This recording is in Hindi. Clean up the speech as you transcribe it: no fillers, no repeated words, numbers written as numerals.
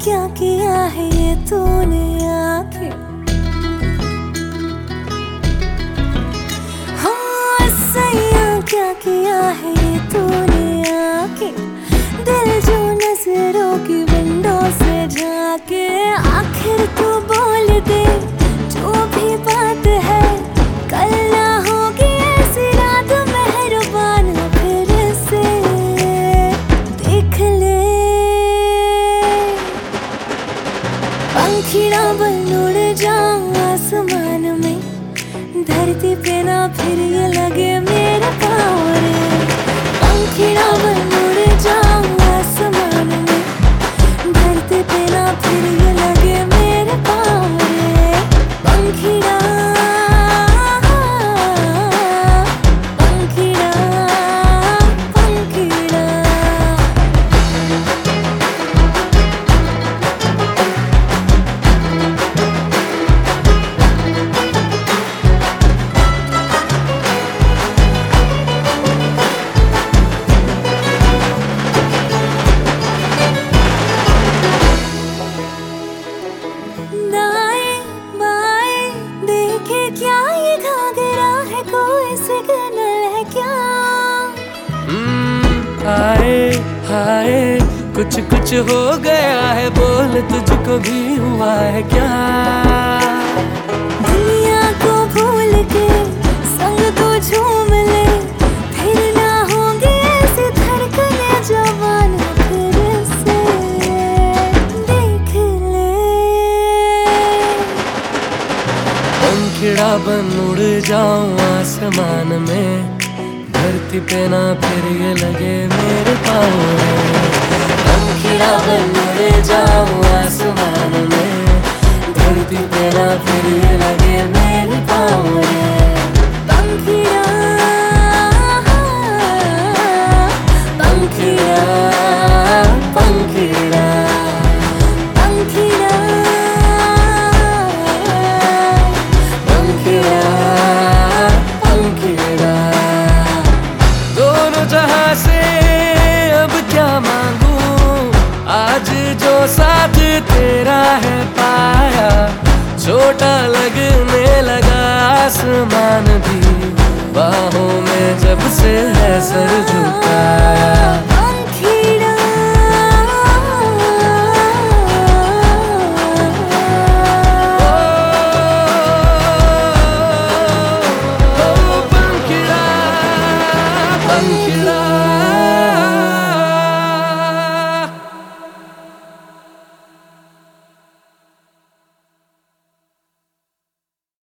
क्या किया है ये तूने आके। हाँ सैया क्या किया है ये तूने आके। दिल जो नजरों की विंडो से झाके। आखिर तू बोल दे जो भी बात है, कल ना होगी ऐसी रात मेहरबान फिर से देख ले। पंखिड़ा बन उड़ जाऊं आसमान में, धरती पे ना फिर ये लगे मेरे पाँव रे। पंखिड़ा बन उड़ जाऊं आसमान में, धरती पे ना फिर ये लगे मेरे पाँव रे। पंखिड़ा पंखिड़ा पंखिड़ा। दाएं बाएं देखे क्या ये घाघरा है, कोई सिग्नल है क्या। हाय हाय कुछ कुछ हो गया है, बोल तुझको भी हुआ है क्या। दुनिया को भूल के संग तू झूम ले, फिर ना होंगी ऐसी धड़कने जवान फिर से देख ले। पंखिड़ा बन उड़ जाऊं आसमान में, धरती पे ना फिर ये लगे मेरे पाँव रे। पंखिड़ा बन उड़ जाऊं आसमान में, धरती पे ना फिर ये लगे मेरे पाँव रे। पंखिड़ा पंखिड़ा पंखिड़ा पंखिड़ा पंखिड़ा पंखिड़ा। दोनों जहां से अब क्या मांगू, आज जो साथ तेरा है पाया। छोटा लगने लगा आसमान भी, बाहों में जब से है सर झुकाया।